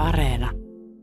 Areena.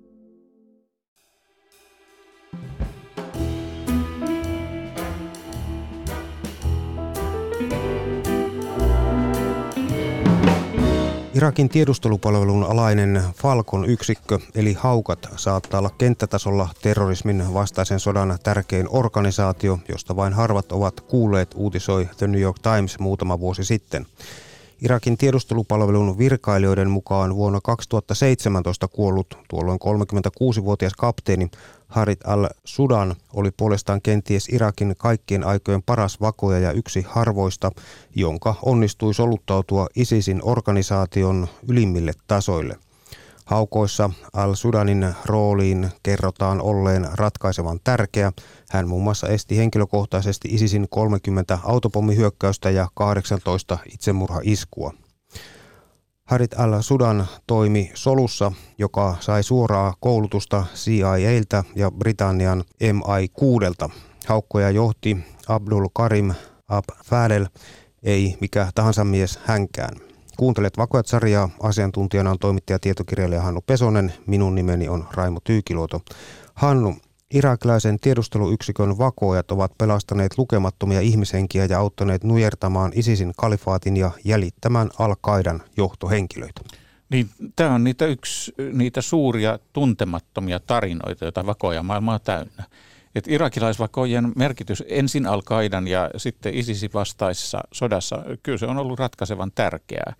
Irakin tiedustelupalvelun alainen Falcon-yksikkö eli Haukat saattaa olla kenttätasolla terrorismin vastaisen sodan tärkein organisaatio, josta vain harvat ovat kuulleet, uutisoi The New York Times muutama vuosi sitten. Irakin tiedustelupalvelun virkailijoiden mukaan vuonna 2017 kuollut tuolloin 36-vuotias kapteeni Harith al-Sudan oli puolestaan kenties Irakin kaikkien aikojen paras vakoja ja yksi harvoista, jonka onnistui soluttautua ISISin organisaation ylimmille tasoille. Haukoissa al-Sudanin rooliin kerrotaan olleen ratkaisevan tärkeä. Hän muun muassa esti henkilökohtaisesti ISISin 30 autopommihyökkäystä ja 18 itsemurhaiskua. Harith al-Sudan toimi solussa, joka sai suoraa koulutusta CIA:ltä ja Britannian MI6:lta. Haukkoja johti Abdul Karim Ab-Fadel, ei mikä tahansa mies hänkään. Kuuntelet Vakojat-sarjaa. Asiantuntijana on toimittaja tietokirjailija Hannu Pesonen. Minun nimeni on Raimo Tyykiluoto. Hannu, irakilaisen tiedusteluyksikön vakoojat ovat pelastaneet lukemattomia ihmishenkiä ja auttaneet nujertamaan ISISin kalifaatin ja jäljittämään Al-Qaidan johtohenkilöitä. Niin, tämä on niitä suuria tuntemattomia tarinoita, joita vakoojamaailma on täynnä. Et irakilaisvakoojien merkitys ensin Al-Qaidan ja sitten ISISin vastaisessa sodassa, kyllä se on ollut ratkaisevan tärkeää.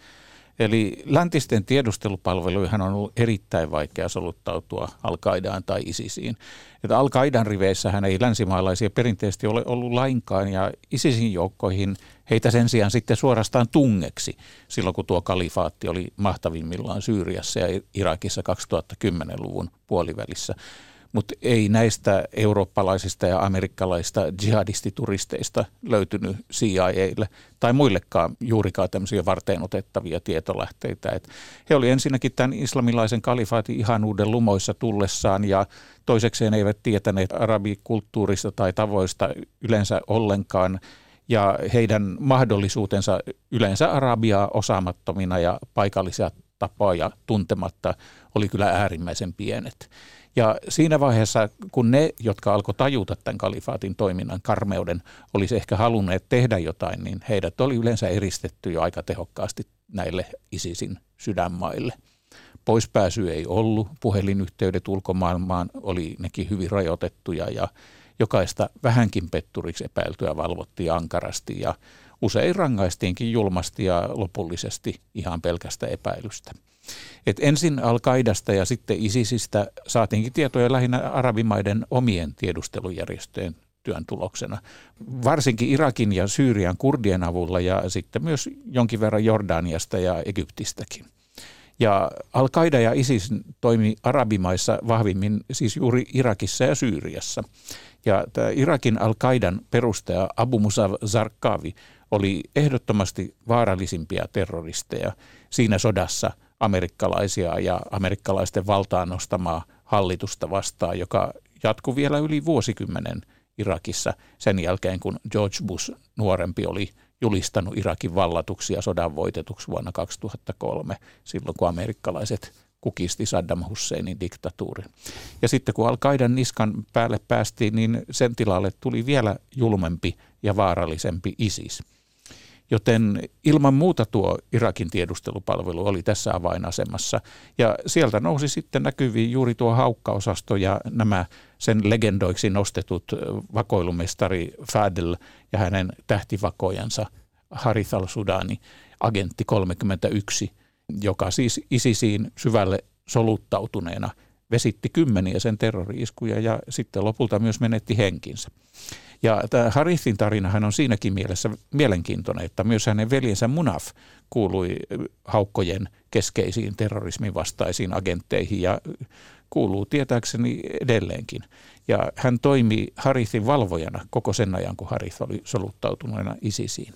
Eli läntisten tiedustelupalveluihin on ollut erittäin vaikea soluttautua Al-Qaidaan tai ISISiin. Että Al-Qaidan riveissähän ei länsimaalaisia perinteisesti ole ollut lainkaan ja ISISin joukkoihin heitä sen sijaan sitten suorastaan tungeksi silloin, kun tuo kalifaatti oli mahtavimmillaan Syyriassa ja Irakissa 2010-luvun puolivälissä. Mutta ei näistä eurooppalaisista ja amerikkalaisista jihadistituristeista löytynyt CIA:lle tai muillekaan juurikaan tämmöisiä varteenotettavia tietolähteitä. Et he oli ensinnäkin tämän islamilaisen kalifaatin ihanuuden lumoissa tullessaan ja toisekseen eivät tietäneet arabikulttuurista tai tavoista yleensä ollenkaan. Ja heidän mahdollisuutensa yleensä arabiaa osaamattomina ja paikallisia tapoja tuntematta oli kyllä äärimmäisen pienet. Ja siinä vaiheessa, kun ne, jotka alkoi tajuta tämän kalifaatin toiminnan karmeuden, olisi ehkä halunneet tehdä jotain, niin heidät oli yleensä eristetty jo aika tehokkaasti näille ISISin sydänmaille. Poispääsy ei ollut, puhelinyhteydet ulkomaailmaan oli nekin hyvin rajoitettuja ja jokaista vähänkin petturiksi epäiltyä valvottiin ankarasti ja usein rangaistiinkin julmasti ja lopullisesti ihan pelkästä epäilystä. Et ensin Al-Qaidasta ja sitten ISISistä saatiinkin tietoja lähinnä arabimaiden omien tiedustelujärjestöjen työn tuloksena. Varsinkin Irakin ja Syyrian kurdien avulla ja sitten myös jonkin verran Jordaniasta ja Egyptistäkin. Ja Al-Qaida ja ISIS toimi arabimaissa vahvimmin siis juuri Irakissa ja Syyriassa. Ja tämä Irakin Al-Qaidan perustaja Abu Musab Zarqawi oli ehdottomasti vaarallisimpia terroristeja siinä sodassa amerikkalaisia ja amerikkalaisten valtaan nostamaa hallitusta vastaan, joka jatkui vielä yli vuosikymmenen Irakissa sen jälkeen, kun George Bush nuorempi oli julistanut Irakin vallatuksia sodan voitetuksi vuonna 2003, silloin kun amerikkalaiset kukisti Saddam Husseinin diktatuurin. Ja sitten kun Al-Qaidan niskan päälle päästiin, niin sen tilalle tuli vielä julmempi ja vaarallisempi ISIS. Joten ilman muuta tuo Irakin tiedustelupalvelu oli tässä avainasemassa. Ja sieltä nousi sitten näkyviin juuri tuo haukkaosasto ja nämä sen legendoiksi nostetut vakoilumestari Fadel ja hänen tähtivakojansa Harith al-Sudani, agentti 31, joka siis ISISiin syvälle soluttautuneena vesitti kymmeniä sen terrori-iskuja ja sitten lopulta myös menetti henkinsä. Ja tämä Harithin tarinahan on siinäkin mielessä mielenkiintoinen, että myös hänen veljensä Munaf kuului haukkojen keskeisiin terrorismin vastaisiin agentteihin ja kuuluu tietääkseni edelleenkin. Ja hän toimi Harithin valvojana koko sen ajan, kun Harith oli soluttautuneena ISISiin.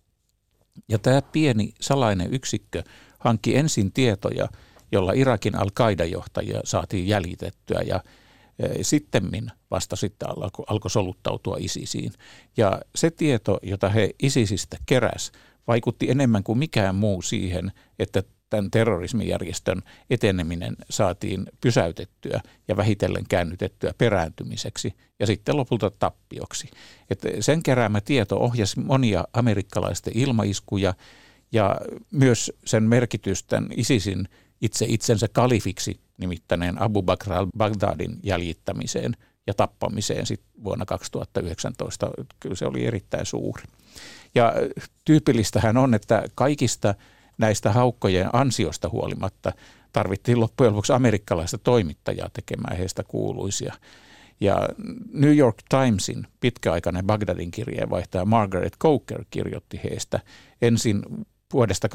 Ja tämä pieni salainen yksikkö hankki ensin tietoja, jolla Irakin Al-Qaida-johtajia saatiin jäljitettyä ja sittemmin vasta sitten alkoi soluttautua ISISiin. Ja se tieto, jota he ISISistä keräs, vaikutti enemmän kuin mikään muu siihen, että tämän terrorismijärjestön eteneminen saatiin pysäytettyä ja vähitellen käännytettyä perääntymiseksi ja sitten lopulta tappioksi. Että sen keräämä tieto ohjasi monia amerikkalaisten ilmaiskuja ja myös sen merkitys tämän ISISin itsensä kalifiksi nimittäneen Abu Bakr al-Baghdadin jäljittämiseen ja tappamiseen sitten vuonna 2019. Kyllä se oli erittäin suuri. Ja tyypillistähän on, että kaikista näistä haukkojen ansiosta huolimatta tarvittiin loppujen lopuksi amerikkalaista toimittajaa tekemään heistä kuuluisia. Ja New York Timesin pitkäaikainen Bagdadin kirjeenvaihtaja Margaret Coker kirjoitti heistä ensin vuodesta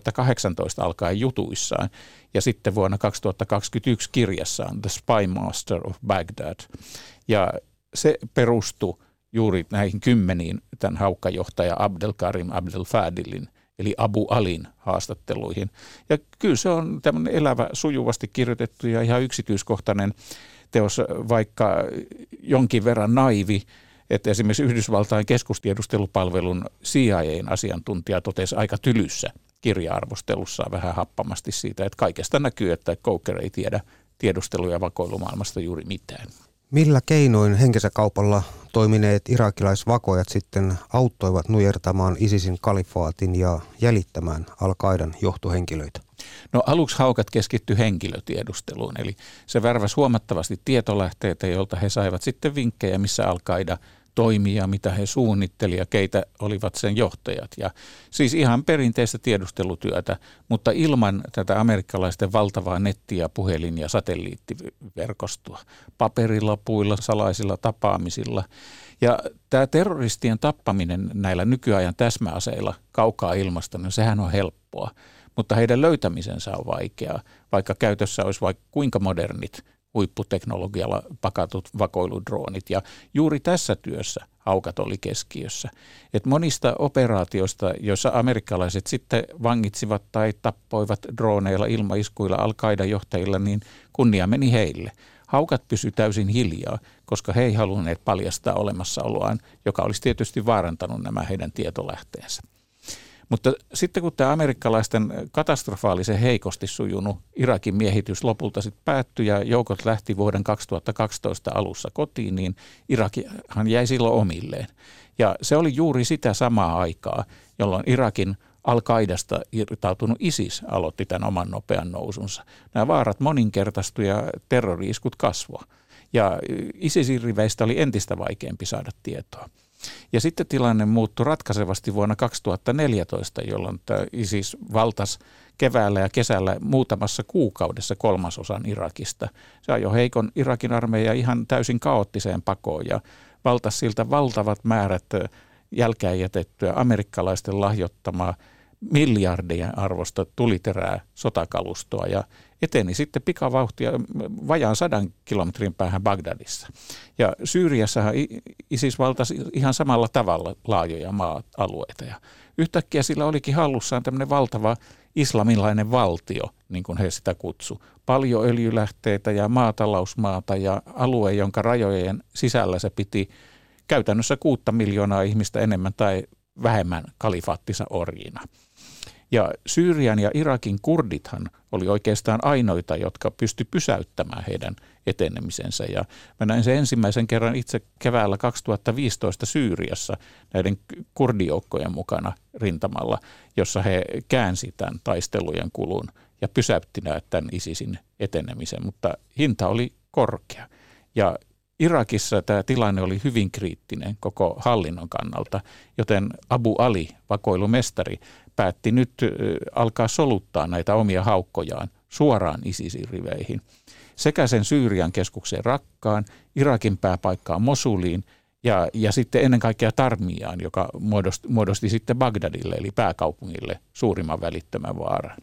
2018 alkaen jutuissaan ja sitten vuonna 2021 kirjassaan The Spy Master of Baghdad. Ja se perustui juuri näihin 10 tämän haukkajohtaja Abdelkarim Abdel-Fadilin eli Abu Alin haastatteluihin. Ja kyllä se on tämmöinen elävä, sujuvasti kirjoitettu ja ihan yksityiskohtainen teos, vaikka jonkin verran naivi, että esimerkiksi Yhdysvaltain keskustiedustelupalvelun CIA:n asiantuntija totesi aika tylyssä kirja-arvostelussaan vähän happamasti siitä, että kaikesta näkyy, että Coker ei tiedä tiedustelu- ja vakoilumaailmasta juuri mitään. Millä keinoin henkensä kaupalla toimineet irakilaisvakojat sitten auttoivat nujertamaan ISISin kalifaatin ja jäljittämään Al-Qaidan johtohenkilöitä? No aluksi haukat keskittyi henkilötiedusteluun, eli se värväsi huomattavasti tietolähteitä, joilta he saivat sitten vinkkejä, missä Al-Qaida toimi ja mitä he suunnitteli ja keitä olivat sen johtajat. Ja siis ihan perinteistä tiedustelutyötä, mutta ilman tätä amerikkalaisten valtavaa netti- ja puhelin- ja satelliittiverkostoa, paperilapuilla, salaisilla tapaamisilla. Ja tämä terroristien tappaminen näillä nykyajan täsmäaseilla kaukaa ilmasta, niin sehän on helppoa, mutta heidän löytämisensä on vaikeaa, vaikka käytössä olisi vaikka kuinka modernit huipputeknologialla pakatut vakoiludroonit. Ja juuri tässä työssä haukat oli keskiössä. Et monista operaatioista, joissa amerikkalaiset sitten vangitsivat tai tappoivat drooneilla, ilmaiskuilla, Al-Qaidan johtajilla, niin kunnia meni heille. Haukat pysyi täysin hiljaa, koska he ei halunneet paljastaa olemassaoloaan, joka olisi tietysti vaarantanut nämä heidän tietolähteensä. Mutta sitten kun tämä amerikkalaisten katastrofaalisen heikosti sujunut Irakin miehitys lopulta sitten päättyi ja joukot lähti vuoden 2012 alussa kotiin, niin Irakihan jäi silloin omilleen. Ja se oli juuri sitä samaa aikaa, jolloin Irakin Al-Qaidasta irtautunut ISIS aloitti tämän oman nopean nousunsa. Nämä vaarat moninkertaistui ja terrori-iskut kasvoi. Ja ISISin riveistä oli entistä vaikeampi saada tietoa. Ja sitten tilanne muuttui ratkaisevasti vuonna 2014, jolloin tämä ISIS valtasi keväällä ja kesällä muutamassa kuukaudessa 1/3 Irakista. Se ajoi heikon Irakin armeija ihan täysin kaoottiseen pakoon ja valtasi siltä valtavat määrät jälkeen jätettyä amerikkalaisten lahjoittamaa miljardien arvosta tuliterää sotakalustoa ja eteni sitten pikavauhtia vajaan 100 kilometrin päähän Bagdadissa. Ja Syyriassahan ISIS valtasi ihan samalla tavalla laajoja maa-alueita. Ja yhtäkkiä sillä olikin hallussaan tämmöinen valtava islamilainen valtio, niin kuin he sitä kutsu. Paljon öljylähteitä ja maatalousmaata ja alue, jonka rajojen sisällä se piti käytännössä 6 miljoonaa ihmistä enemmän tai vähemmän kalifaattinsa orjina. Ja Syyrian ja Irakin kurdithan oli oikeastaan ainoita, jotka pysty pysäyttämään heidän etenemisensä. Ja mä näin sen ensimmäisen kerran itse keväällä 2015 Syyriassa näiden kurdijoukkojen mukana rintamalla, jossa he käänsi tämän taistelujen kulun ja pysäytti tämän ISISin etenemisen, mutta hinta oli korkea. Ja Irakissa tämä tilanne oli hyvin kriittinen koko hallinnon kannalta, joten Abu Ali, vakoilumestari, päätti nyt alkaa soluttaa näitä omia haukkojaan suoraan ISISin riveihin. Sekä sen Syyrian keskukseen Rakkaan, Irakin pääpaikkaan Mosuliin ja sitten ennen kaikkea Tarmiaan, joka muodosti sitten Bagdadille eli pääkaupungille suurimman välittömän vaaran.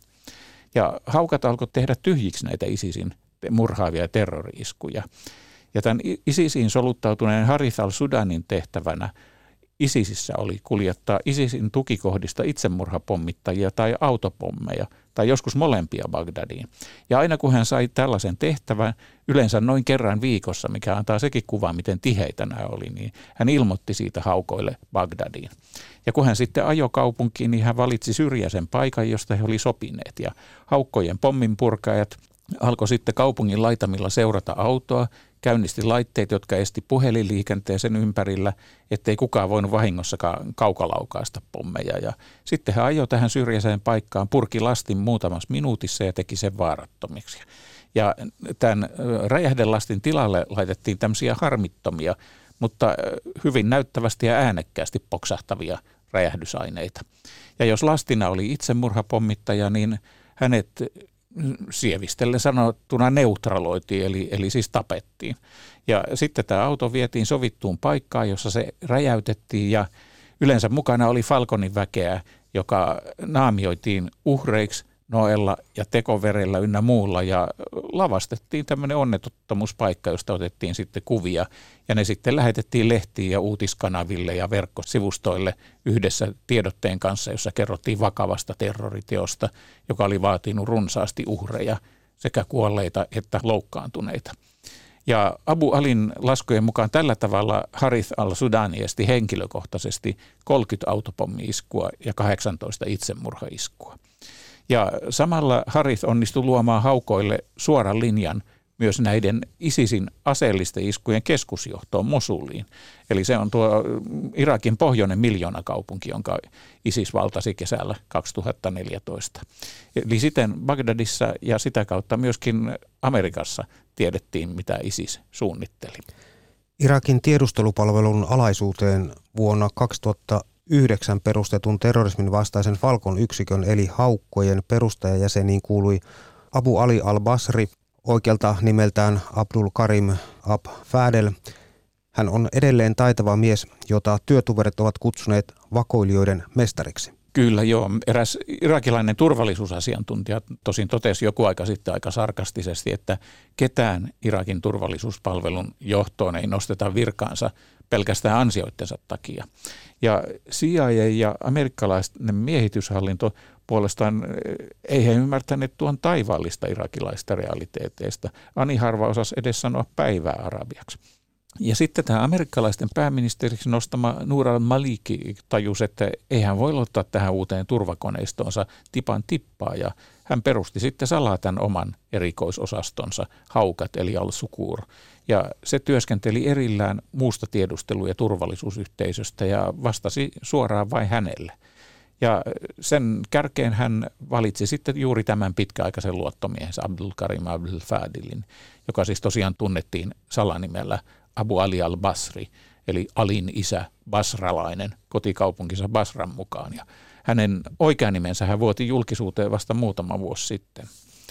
Ja haukat alkoi tehdä tyhjiksi näitä ISISin murhaavia terrori-iskuja. Ja tämän ISISiin soluttautuneen Harith al-Sudanin tehtävänä ISISissä oli kuljettaa ISISin tukikohdista itsemurhapommittajia tai autopommeja tai joskus molempia Bagdadiin. Ja aina kun hän sai tällaisen tehtävän, yleensä noin kerran viikossa, mikä antaa sekin kuva, miten tiheitä nämä oli, niin hän ilmoitti siitä haukoille Bagdadiin. Ja kun hän sitten ajoi kaupunkiin, niin hän valitsi syrjäisen paikan, josta he oli sopineet. Ja haukkojen pomminpurkaajat alkoi sitten kaupungin laitamilla seurata autoa, käynnisti laitteet, jotka esti puhelinliikenteen sen ympärillä, ettei kukaan voinut vahingossakaan kaukolaukaista pommeja. Ja sitten hän ajoi tähän syrjäiseen paikkaan, purki lastin muutamassa minuutissa ja teki sen vaarattomiksi. Ja tämän räjähdelastin tilalle laitettiin tämmöisiä harmittomia, mutta hyvin näyttävästi ja äänekkäästi poksahtavia räjähdysaineita. Ja jos lastina oli itsemurhapommittaja, niin hänet sievistellen sanottuna neutraloitiin, eli siis tapettiin. Ja sitten tämä auto vietiin sovittuun paikkaan, jossa se räjäytettiin ja yleensä mukana oli Falconin väkeä, joka naamioitiin uhreiksi noella ja tekoverellä ynnä muulla ja lavastettiin tämmöinen onnettomuuspaikka, josta otettiin sitten kuvia ja ne sitten lähetettiin lehtiin ja uutiskanaville ja verkkosivustoille yhdessä tiedotteen kanssa, jossa kerrottiin vakavasta terroriteosta, joka oli vaatinut runsaasti uhreja, sekä kuolleita että loukkaantuneita. Ja Abu Alin laskujen mukaan tällä tavalla Harith al-Sudani esti henkilökohtaisesti 30 autopommi-iskua ja 18 itsemurhaiskua. Ja samalla Harith onnistui luomaan haukoille suoran linjan myös näiden ISISin aseellisten iskujen keskusjohtoon Mosuliin. Eli se on tuo Irakin pohjoinen miljoonakaupunki, jonka ISIS valtasi kesällä 2014. Eli siten Bagdadissa ja sitä kautta myöskin Amerikassa tiedettiin, mitä ISIS suunnitteli. Irakin tiedustelupalvelun alaisuuteen vuonna 2009 perustetun terrorismin vastaisen Falcon-yksikön eli haukkojen perustajajäseniin kuului Abu Ali al-Basri, oikealta nimeltään Abdul Karim Ab-Fadel. Hän on edelleen taitava mies, jota työtuverit ovat kutsuneet vakoilijoiden mestariksi. Kyllä joo. Eräs irakilainen turvallisuusasiantuntija tosin totesi joku aika sitten aika sarkastisesti, että ketään Irakin turvallisuuspalvelun johtoon ei nosteta virkaansa pelkästään ansioittensa takia. Ja CIA ja amerikkalaisten miehityshallinto puolestaan ei he ymmärtäneet tuon taivaallista irakilaista realiteeteista. Ani harva osasi edes sanoa päivää arabiaksi. Ja sitten tämä amerikkalaisten pääministeriksi nostama Nur al-Maliki tajusi, että ei hän voi ottaa tähän uuteen turvakoneistoonsa tipan tippaa. Ja hän perusti sitten salaa tämän oman erikoisosastonsa, Haukat eli al-Sukur. Ja se työskenteli erillään muusta tiedustelu- ja turvallisuusyhteisöstä ja vastasi suoraan vain hänelle. Ja sen kärkeen hän valitsi sitten juuri tämän pitkäaikaisen luottomiehensä Abdul Karim Abdul-Fadilin, joka siis tosiaan tunnettiin salanimellä Abu Ali al-Basri, eli Alin isä, basralainen, kotikaupunkinsa Basran mukaan. Ja hänen oikean nimensä hän vuoti julkisuuteen vasta muutama vuosi sitten.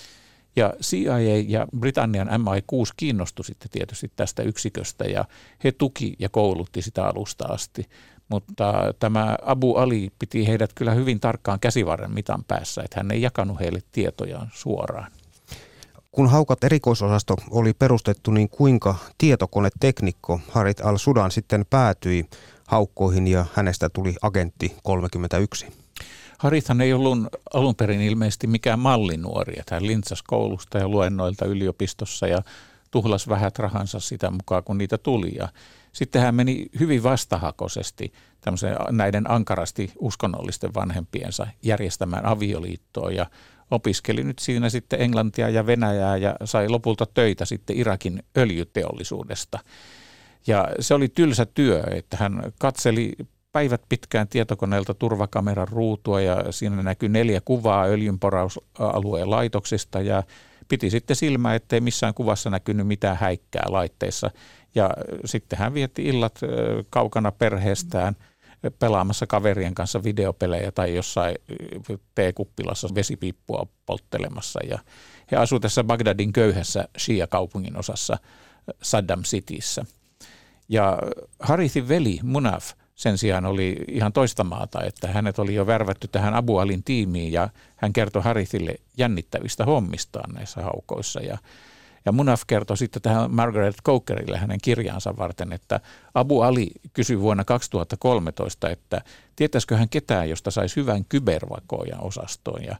Ja CIA ja Britannian MI6 kiinnostui sitten tietysti tästä yksiköstä ja he tuki ja koulutti sitä alusta asti. Mutta tämä Abu Ali piti heidät kyllä hyvin tarkkaan käsivarren mitan päässä, että hän ei jakanut heille tietojaan suoraan. Kun Haukat erikoisosasto oli perustettu, niin kuinka tietokoneteknikko Harith al-Sudan sitten päätyi haukkoihin ja hänestä tuli agentti 31? Harithhan ei ollut alun perin ilmeisesti mikään mallinuori, että hän lintsasi koulusta ja luennoilta yliopistossa ja tuhlasi vähät rahansa sitä mukaan, kun niitä tuli. Ja sitten hän meni hyvin vastahakoisesti näiden ankarasti uskonnollisten vanhempiensa järjestämään avioliittoon ja opiskeli nyt siinä sitten englantia ja venäjää ja sai lopulta töitä sitten Irakin öljyteollisuudesta. Ja se oli tylsä työ, että hän katseli päivät pitkään tietokoneelta turvakameran ruutua ja siinä näkyi 4 kuvaa öljynporausalueen laitoksista ja piti sitten silmää, ettei missään kuvassa näkynyt mitään häikkää laitteissa. Ja sitten hän vietti illat kaukana perheestään pelaamassa kaverien kanssa videopelejä tai jossain teekuppilassa vesipiippua polttelemassa. Ja he asuivat tässä Bagdadin köyhässä Shia-kaupungin osassa Saddam Cityssä. Ja Harithin veli Munaf sen sijaan oli ihan toista maata, että hänet oli jo värvätty tähän Abu Alin tiimiin ja hän kertoi Harithille jännittävistä hommistaan näissä haukoissa. Ja Munaf kertoi sitten tähän Margaret Cokerille hänen kirjaansa varten, että Abu Ali kysyi vuonna 2013, että tietäisikö hän ketään, josta saisi hyvän kybervakoajan osastoon. Ja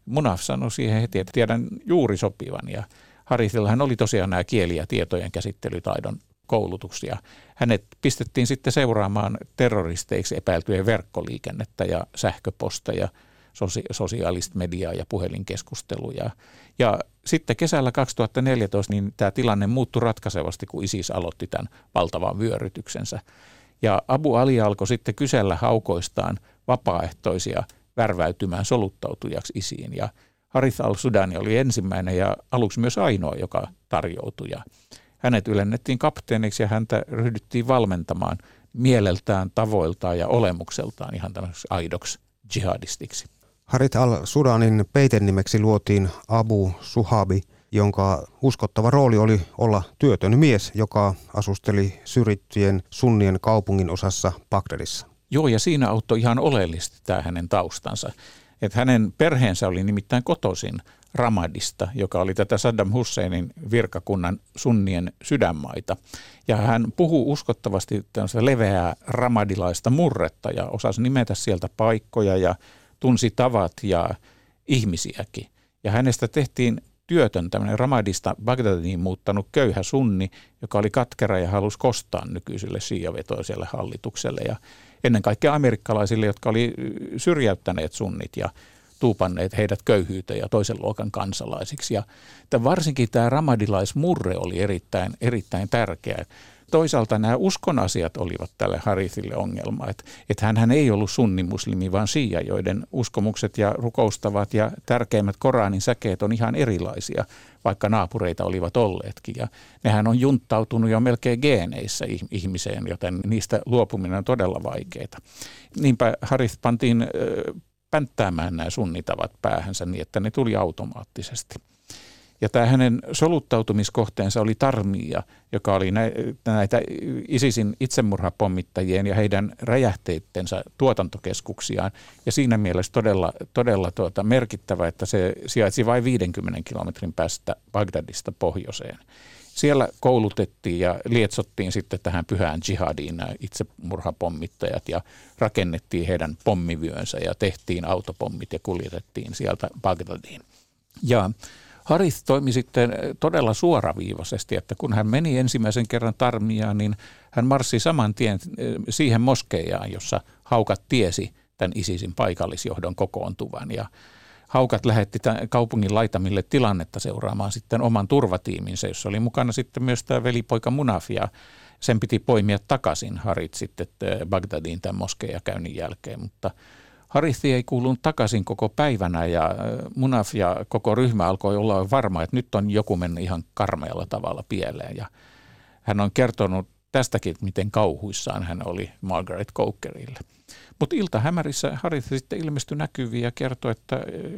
Munaf sanoi siihen heti, että tiedän juuri sopivan. Ja Harithillahan oli tosiaan nämä kieli- ja tietojen käsittelytaidon koulutus. Ja hänet pistettiin sitten seuraamaan terroristeiksi epäiltyjen verkkoliikennettä ja sähköposteja, sosiaalista mediaa ja puhelinkeskusteluja. Ja sitten kesällä 2014 niin tämä tilanne muuttui ratkaisevasti, kun ISIS aloitti tämän valtavan vyörytyksensä. Ja Abu Ali alkoi sitten kysellä haukoistaan vapaaehtoisia värväytymään soluttautujaksi ISIin. Ja Harith al-Sudani oli ensimmäinen ja aluksi myös ainoa, joka tarjoutui. Ja hänet ylennettiin kapteeniksi ja häntä ryhdyttiin valmentamaan mieleltään, tavoiltaan ja olemukseltaan ihan tämmöiseksi aidoksi jihadistiksi. Harith al-Sudanin peitenimeksi luotiin Abu Suhabi, jonka uskottava rooli oli olla työtön mies, joka asusteli syrjittyjen sunnien kaupungin osassa Bagdadissa. Joo, ja siinä auttoi ihan oleellisesti tämä hänen taustansa. Että hänen perheensä oli nimittäin kotoisin Ramadista, joka oli tätä Saddam Husseinin virkakunnan sunnien sydänmaita. Ja hän puhuu uskottavasti leveää ramadilaista murretta ja osasi nimetä sieltä paikkoja ja tunsi tavat ja ihmisiäkin. Ja hänestä tehtiin työtön tämmöinen Ramadista Bagdadiin muuttanut köyhä sunni, joka oli katkera ja halusi kostaa nykyiselle shiiavetoiselle hallitukselle ja ennen kaikkea amerikkalaisille, jotka oli syrjäyttäneet sunnit ja tuupanneet heidät köyhyyteen ja toisen luokan kansalaisiksi. Ja varsinkin tämä ramadilaismurre oli erittäin tärkeä. Toisaalta nämä uskon asiat olivat tälle Harithille ongelma, että hän ei ollut sunnimuslimi, vaan shia, joiden uskomukset ja rukoustavat ja tärkeimmät Koranin säkeet on ihan erilaisia, vaikka naapureita olivat olleetkin. Ja nehän on junttautunut jo melkein geeneissä ihmiseen, joten niistä luopuminen on todella vaikeaa. Niinpä Harith pantiin pänttäämään nämä sunnitavat päähänsä niin, että ne tuli automaattisesti. Ja tämä hänen soluttautumiskohteensa oli Tarmia, joka oli näitä ISISin itsemurhapommittajien ja heidän räjähteittensä tuotantokeskuksiaan. Ja siinä mielessä todella merkittävä, että se sijaitsi vain 50 kilometrin päästä Bagdadista pohjoiseen. Siellä koulutettiin ja lietsottiin sitten tähän pyhään jihadiin nämä itsemurhapommittajat ja rakennettiin heidän pommivyönsä ja tehtiin autopommit ja kuljetettiin sieltä Bagdadiin. Ja Harith toimi sitten todella suoraviivaisesti, että kun hän meni ensimmäisen kerran Tarmiaan, niin hän marssi saman tien siihen moskeijaan, jossa haukat tiesi tämän ISISin paikallisjohdon kokoontuvan. Ja haukat lähetti kaupungin laitamille tilannetta seuraamaan sitten oman turvatiiminsä, jossa oli mukana sitten myös tämä velipoika Munaf, ja sen piti poimia takaisin Harith sitten Bagdadiin tämän moskeijakäynnin jälkeen, mutta Harith ei kuulunut takaisin koko päivänä ja Munaf ja koko ryhmä alkoi olla varma, että nyt on joku mennyt ihan karmealla tavalla pieleen. Ja hän on kertonut tästäkin, miten kauhuissaan hän oli Margaret Cokerille. Mutta iltahämärissä Harith sitten ilmestyi näkyviin ja kertoi, että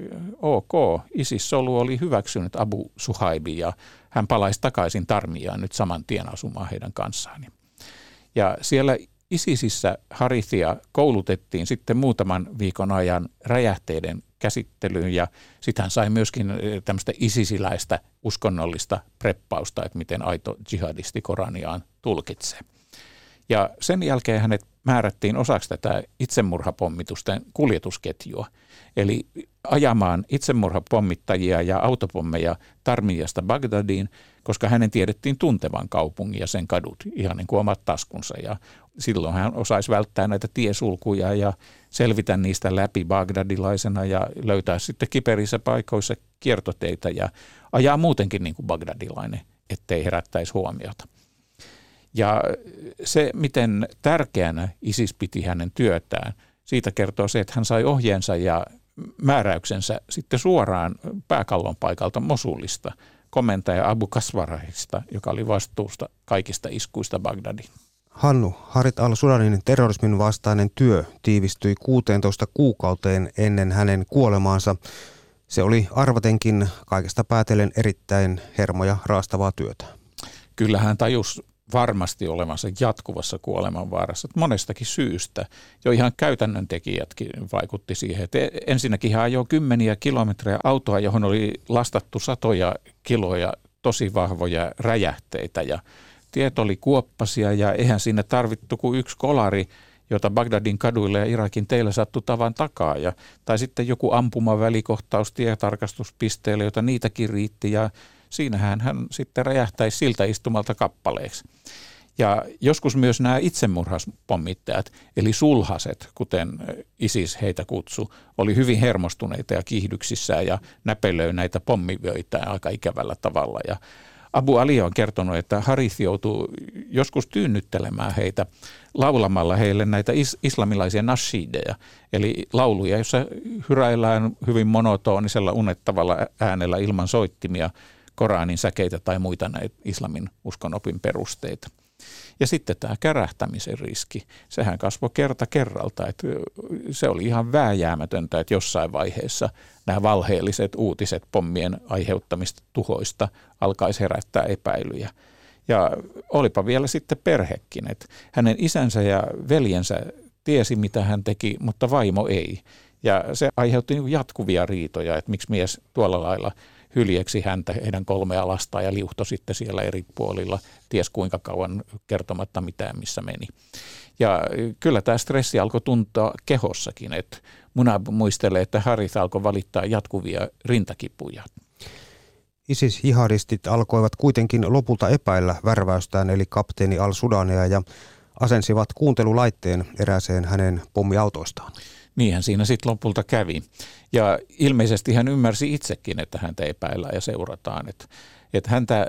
ok, ISIS-solu oli hyväksynyt Abu Suhaibi ja hän palaisi takaisin Tarmiaan nyt saman tien asumaan heidän kanssaan. Ja siellä ISISissä Harithia koulutettiin sitten muutaman viikon ajan räjähteiden käsittelyyn ja sitten hän sai myöskin tämmöistä isisiläistä uskonnollista preppausta, että miten aito jihadisti Koraniaan tulkitsee. Ja sen jälkeen hänet määrättiin osaksi tätä itsemurhapommitusten kuljetusketjua, eli ajamaan itsemurhapommittajia ja autopommeja Tarmiyasta Bagdadiin, koska hänen tiedettiin tuntevan kaupungin ja sen kadut ihan niin kuin omat taskunsa. Ja silloin hän osaisi välttää näitä tiesulkuja ja selvitä niistä läpi bagdadilaisena ja löytää sitten kiperissä paikoissa kiertoteitä ja ajaa muutenkin niin kuin bagdadilainen, ettei herättäisi huomiota. Ja se, miten tärkeänä ISIS piti hänen työtään, siitä kertoo se, että hän sai ohjeensa ja määräyksensä sitten suoraan pääkallon paikalta Mosulista, komentaja Abu Kasvarahista, joka oli vastuusta kaikista iskuista Bagdadiin. Hannu, Harith al-Sudanin terrorismin vastainen työ tiivistyi 16 kuukauteen ennen hänen kuolemaansa. Se oli arvatenkin kaikesta päätellen erittäin hermoja raastavaa työtä. Kyllä hän tajusi varmasti olevansa jatkuvassa kuolemanvaarassa monestakin syystä. Jo ihan käytännön tekijätkin vaikutti siihen. Että ensinnäkin hän ajoi 10 kilometrejä autoa, johon oli lastattu satoja kiloja tosi vahvoja räjähteitä ja tiet oli kuoppasia ja eihän siinä tarvittu kuin yksi kolari jota Bagdadin kaduilla ja Irakin teillä sattui tavan takaa. Tai sitten joku ampumavälikohtaus tietarkastuspisteelle, jota niitäkin riitti ja siinähän hän sitten räjähtäisi siltä istumalta kappaleeksi. Ja joskus myös nämä itsemurhaspommittajat, eli sulhaset, kuten ISIS heitä kutsui, oli hyvin hermostuneita ja kiihdyksissään ja näpelöi näitä pommivöitä aika ikävällä tavalla. Ja Abu Ali on kertonut, että Harith joutuu joskus tyynnyttelemään heitä laulamalla heille näitä islamilaisia nashideja, eli lauluja, joissa hyräillään hyvin monotonisella unettavalla äänellä ilman soittimia Koranin säkeitä tai muita näitä islamin uskonopin perusteita. Ja sitten tämä kärähtämisen riski, sehän kasvoi kerta kerralta, että se oli ihan vääjäämätöntä, että jossain vaiheessa nämä valheelliset uutiset pommien aiheuttamista tuhoista alkaisi herättää epäilyjä. Ja olipa vielä sitten perhekin, että hänen isänsä ja veljensä tiesi, mitä hän teki, mutta vaimo ei. Ja se aiheutti jatkuvia riitoja, että miksi mies tuolla lailla hyljeksi häntä, heidän 3 lastaan ja liuhtoi sitten siellä eri puolilla, ties kuinka kauan kertomatta mitään, missä meni. Ja kyllä tämä stressi alkoi tuntua kehossakin, että Munab muistelee, että Harith alkoi valittaa jatkuvia rintakipuja. ISIS-jihadistit alkoivat kuitenkin lopulta epäillä värväystään eli kapteeni al-Sudania ja asensivat kuuntelulaitteen erääseen hänen pommiautoistaan. Niinhän siinä sitten lopulta kävi. Ja ilmeisesti hän ymmärsi itsekin, että häntä epäillään ja seurataan. Että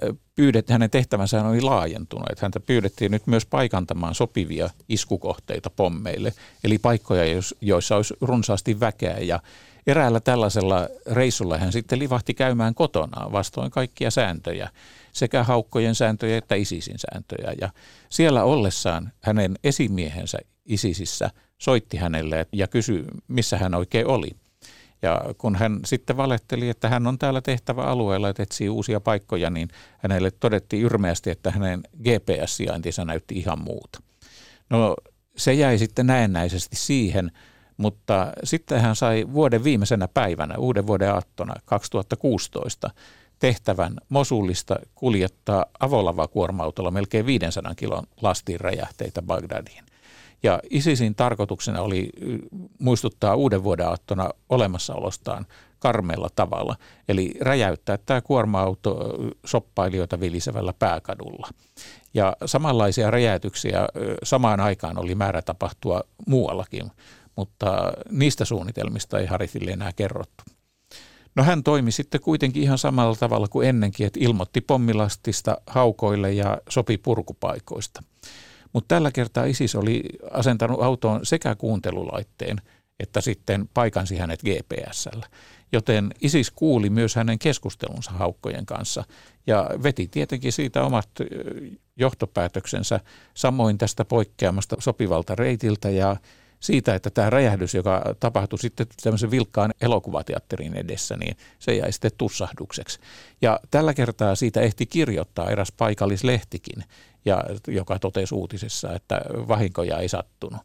hänen tehtävänsä oli laajentunut. Että häntä pyydettiin nyt myös paikantamaan sopivia iskukohteita pommeille. Eli paikkoja, joissa olisi runsaasti väkeä. Ja eräällä tällaisella reissulla hän sitten livahti käymään kotonaan vastoin kaikkia sääntöjä. Sekä haukkojen sääntöjä että ISISin sääntöjä. Ja siellä ollessaan hänen esimiehensä ISISissä soitti hänelle ja kysyi, missä hän oikein oli. Ja kun hän sitten valehteli, että hän on täällä tehtäväalueella, että etsii uusia paikkoja, niin hänelle todettiin yrmeästi, että hänen GPS-sijaintinsa näytti ihan muuta. No se jäi sitten näennäisesti siihen, mutta sitten hän sai vuoden viimeisenä päivänä, uuden vuoden aattona 2016, tehtävän Mosulista kuljettaa avolavakuorma-autolla melkein 500 kilon lastin räjähteitä Bagdadiin. Ja ISISin tarkoituksena oli muistuttaa uuden vuoden aattona olemassaolostaan karmeella tavalla, eli räjäyttää tämä kuorma-auto shoppailijoita vilisevällä pääkadulla. Ja samanlaisia räjäytyksiä samaan aikaan oli määrä tapahtua muuallakin, mutta niistä suunnitelmista ei Harithille enää kerrottu. No hän toimi sitten kuitenkin ihan samalla tavalla kuin ennenkin, että ilmoitti pommilastista haukoille ja sopi purkupaikoista. Mutta tällä kertaa ISIS oli asentanut autoon sekä kuuntelulaitteen että sitten paikansi hänet GPS:llä. Joten ISIS kuuli myös hänen keskustelunsa haukkojen kanssa ja veti tietenkin siitä omat johtopäätöksensä samoin tästä poikkeamasta sopivalta reitiltä ja siitä, että tämä räjähdys, joka tapahtui sitten tämmöisen vilkkaan elokuvateatterin edessä, niin se jäi sitten tussahdukseksi. Ja tällä kertaa siitä ehti kirjoittaa eräs paikallislehtikin, joka totesi uutisessa, että vahinkoja ei sattunut.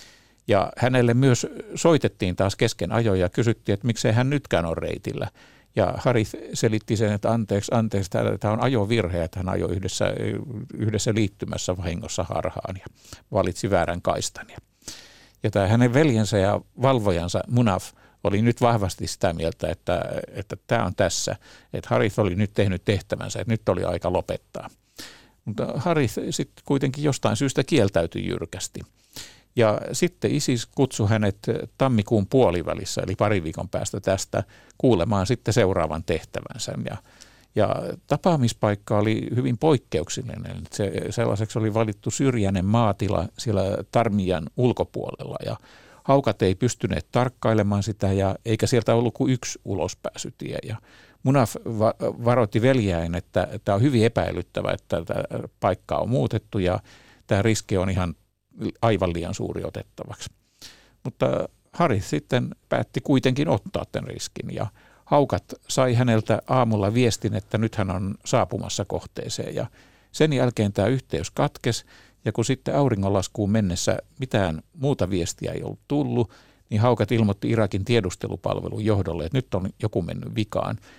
Ja hänelle myös soitettiin taas kesken ajoja ja kysyttiin, että miksei hän nytkään ole reitillä. Ja Harith selitti sen, että anteeksi, tämä on ajovirhe, että hän ajoi yhdessä liittymässä vahingossa harhaan ja valitsi väärän kaistan. Ja tämä hänen veljensä ja valvojansa Munaf oli nyt vahvasti sitä mieltä, että tämä on tässä, että Harith oli nyt tehnyt tehtävänsä, että nyt oli aika lopettaa. Mutta Harith sitten kuitenkin jostain syystä kieltäytyi jyrkästi. Ja sitten ISIS kutsui hänet tammikuun puolivälissä, eli 2 viikon päästä tästä, kuulemaan sitten seuraavan tehtävänsä. Ja tapaamispaikka oli hyvin poikkeuksellinen. Sellaiseksi oli valittu syrjäinen maatila siellä Tarmian ulkopuolella ja haukat ei pystyneet tarkkailemaan sitä eikä sieltä ollut kuin yksi ulospääsytie. Ja Munaf varoitti veljään, että tämä on hyvin epäilyttävä, että tämä paikka on muutettu ja tämä riski on ihan aivan liian suuri otettavaksi. Mutta Harith sitten päätti kuitenkin ottaa tämän riskin ja haukat sai häneltä aamulla viestin, että nyt hän on saapumassa kohteeseen ja sen jälkeen tämä yhteys katkesi ja kun sitten auringonlaskuun mennessä mitään muuta viestiä ei ollut tullut, niin haukat ilmoitti Irakin tiedustelupalvelun johdolle, että nyt on joku mennyt vikaan.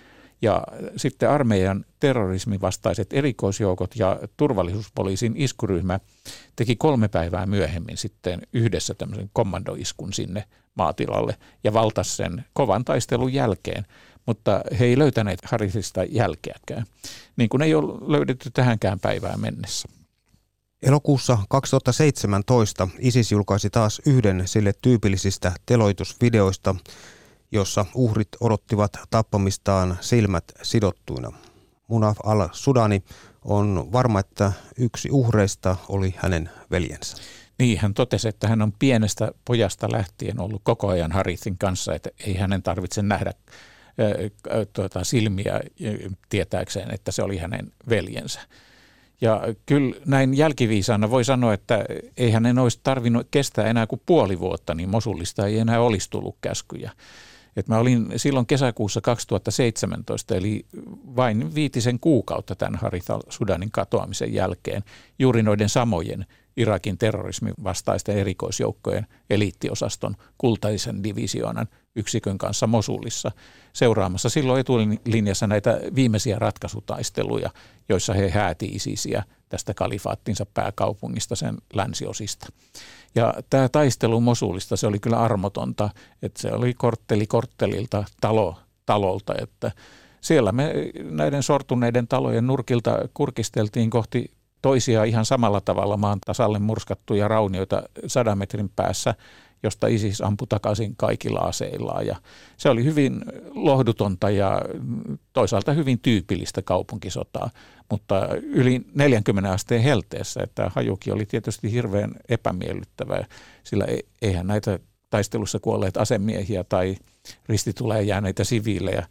Ja sitten armeijan terrorismin vastaiset erikoisjoukot ja turvallisuuspoliisin iskuryhmä teki 3 päivää myöhemmin sitten yhdessä tämmöisen kommandoiskun sinne maatilalle ja valtasi sen kovan taistelun jälkeen. Mutta he ei löytäneet Harithista jälkeäkään, niin kuin ei ole löydetty tähänkään päivään mennessä. Elokuussa 2017 ISIS julkaisi taas yhden sille tyypillisistä teloitusvideoista, jossa uhrit odottivat tappamistaan silmät sidottuina. Munaf al-Sudani on varma, että yksi uhreista oli hänen veljensä. Niin, hän totesi, että hän on pienestä pojasta lähtien ollut koko ajan Harithin kanssa, että ei hänen tarvitse nähdä silmiä tietääkseen, että se oli hänen veljensä. Ja kyllä näin jälkiviisaana voi sanoa, että ei hänen olisi tarvinnut kestää enää kuin puoli vuotta, niin Mosulista ei enää olisi tullut käskyjä. Et mä olin silloin kesäkuussa 2017, eli vain 5 kuukautta tämän Harith al-Sudanin katoamisen jälkeen, juuri noiden samojen Irakin terrorismin vastaisten erikoisjoukkojen eliittiosaston kultaisen divisioonan yksikön kanssa Mosulissa seuraamassa silloin etulinjassa näitä viimeisiä ratkaisutaisteluja, joissa he hääti ISISiä tästä kalifaattinsa pääkaupungista, sen länsiosista. Ja tämä taistelu Mosulista, se oli kyllä armotonta, että se oli kortteli korttelilta, talo talolta, että siellä me näiden sortuneiden talojen nurkilta kurkisteltiin kohti toisia ihan samalla tavalla maan tasalle murskattuja raunioita 100 metrin päässä, josta ISIS ampui takaisin kaikilla aseillaan. Ja se oli hyvin lohdutonta ja toisaalta hyvin tyypillistä kaupunkisotaa, mutta yli 40 asteen helteessä, että hajukin oli tietysti hirveän epämiellyttävää, sillä eihän näitä taistelussa kuolleet asemiehiä tai ristituleen jääneitä siviilejä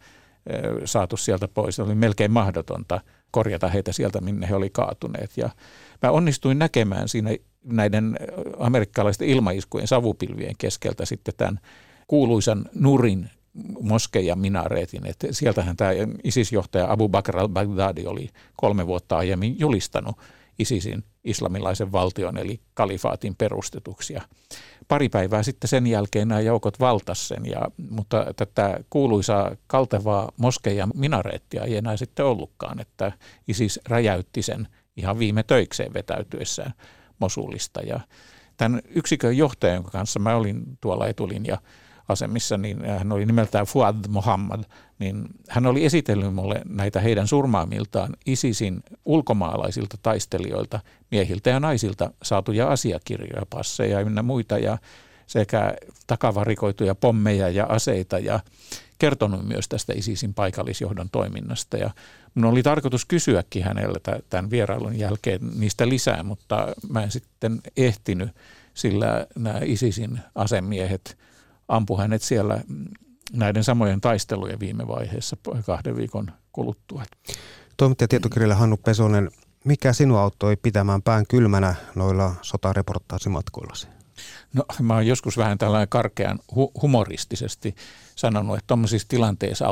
saatu sieltä pois. Se oli melkein mahdotonta korjata heitä sieltä, minne he oli kaatuneet. Ja mä onnistuin näkemään siinä näiden amerikkalaisten ilmaiskujen savupilvien keskeltä sitten tämän kuuluisan Nurin moskeijan minareetin. Että sieltähän tämä ISIS-johtaja Abu Bakr al-Baghdadi oli 3 vuotta aiemmin julistanut ISISin islamilaisen valtion eli kalifaatin perustetuksi. Ja pari päivää sitten sen jälkeen nämä joukot valtasi sen, mutta tätä kuuluisaa kaltevaa moskeijan minareettia ei enää sitten ollutkaan, että ISIS räjäytti sen ihan viime töikseen vetäytyessään Mosulista. Ja tämän yksikön johtajan, jonka kanssa mä olin tuolla etulinja-asemissa, niin hän oli nimeltään Fuad Mohammad, niin hän oli esitellyt mulle näitä heidän surmaamiltaan ISISin ulkomaalaisilta taistelijoilta, miehiltä ja naisilta saatuja asiakirjoja, passeja ynnä muita ja sekä takavarikoituja pommeja ja aseita ja kertonut myös tästä ISISin paikallisjohdon toiminnasta. Ja minun oli tarkoitus kysyäkin häneltä tämän vierailun jälkeen niistä lisää, mutta mä en sitten ehtinyt, sillä nämä ISISin asemiehet ampuivat hänet siellä näiden samojen taistelujen viime vaiheessa 2 viikon kuluttua. Toimittaja tietokirjailija Hannu Pesonen, mikä sinua auttoi pitämään pään kylmänä noilla sotareportaasimatkoillasi? No mä oon joskus vähän tällainen karkean humoristisesti sanonut, että tuommoisissa tilanteissa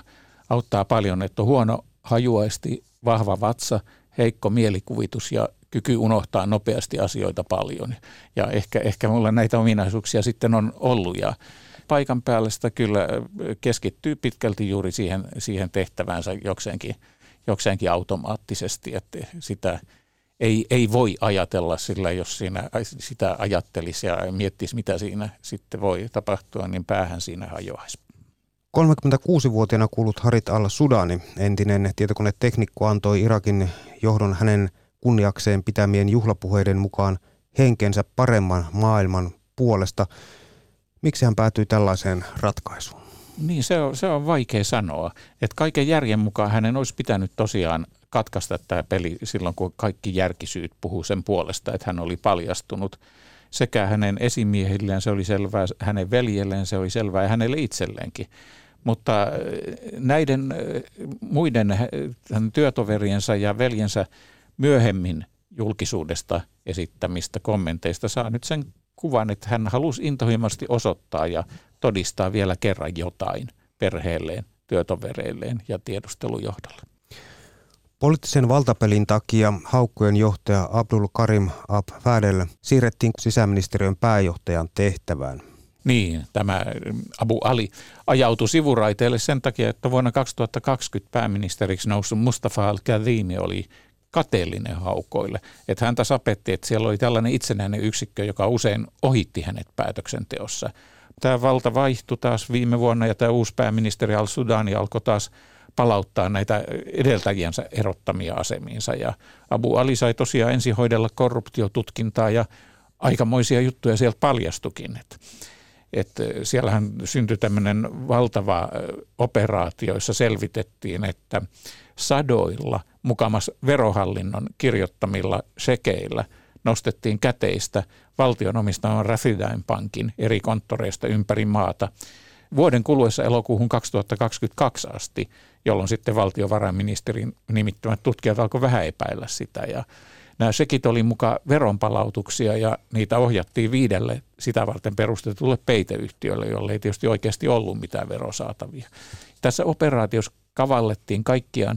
auttaa paljon, että on huono hajuaisti, vahva vatsa, heikko mielikuvitus ja kyky unohtaa nopeasti asioita paljon. Ja ehkä mulla näitä ominaisuuksia sitten on ollut ja paikan päällä sitä kyllä keskittyy pitkälti juuri siihen tehtäväänsä jokseenkin automaattisesti, että sitä ei voi ajatella sillä, jos siinä sitä ajattelisi ja miettisi, mitä siinä sitten voi tapahtua, niin päähän siinä hajoaisi. 36-vuotiaana kuullut Harith al-Sudani, entinen tietokoneteknikko, antoi Irakin johdon hänen kunniakseen pitämien juhlapuheiden mukaan henkensä paremman maailman puolesta. Miksi hän päätyi tällaiseen ratkaisuun? Niin, se on vaikea sanoa. Että kaiken järjen mukaan hänen olisi pitänyt tosiaan katkaista tämä peli silloin, kun kaikki järkisyyt puhuu sen puolesta, että hän oli paljastunut. Sekä hänen esimiehilleen se oli selvää, hänen veljelleen se oli selvää ja hänelle itselleenkin. Mutta näiden muiden työtoveriensa ja veljensä myöhemmin julkisuudesta esittämistä kommenteista saa nyt sen kuvan, että hän halusi intohimoisesti osoittaa ja todistaa vielä kerran jotain perheelleen, työtovereilleen ja tiedustelujohdolle. Poliittisen valtapelin takia haukkojen johtaja Abdul Karim Abfadel siirrettiin sisäministeriön pääjohtajan tehtävään. Niin, tämä Abu Ali ajautui sivuraiteelle sen takia, että vuonna 2020 pääministeriksi noussut Mustafa al-Kadhimi oli kateellinen haukoille. Että häntä sapetti, että siellä oli tällainen itsenäinen yksikkö, joka usein ohitti hänet päätöksenteossa. Tämä valta vaihtui taas viime vuonna ja tämä uusi pääministeri al-Sudani alkoi taas palauttaa näitä edeltäjiänsä erottamia asemiinsa. Ja Abu Ali sai tosiaan ensin hoidella korruptiotutkintaa ja aikamoisia juttuja sieltä paljastukin. Että siellähän syntyi tämmöinen valtava operaatio, jossa selvitettiin, että sadoilla mukamas verohallinnon kirjoittamilla shekeillä nostettiin käteistä valtion omistaman Raiffeisen pankin eri konttoreista ympäri maata vuoden kuluessa elokuuhun 2022 asti, jolloin sitten valtiovarainministerin nimittämät tutkijat alkoi vähän epäillä sitä. Ja nämä shekit oli mukaan veronpalautuksia ja niitä ohjattiin 5 sitä varten perustetulle peiteyhtiölle, jolle ei tietysti oikeasti ollut mitään verosaatavia. Tässä operaatiossa kavallettiin kaikkiaan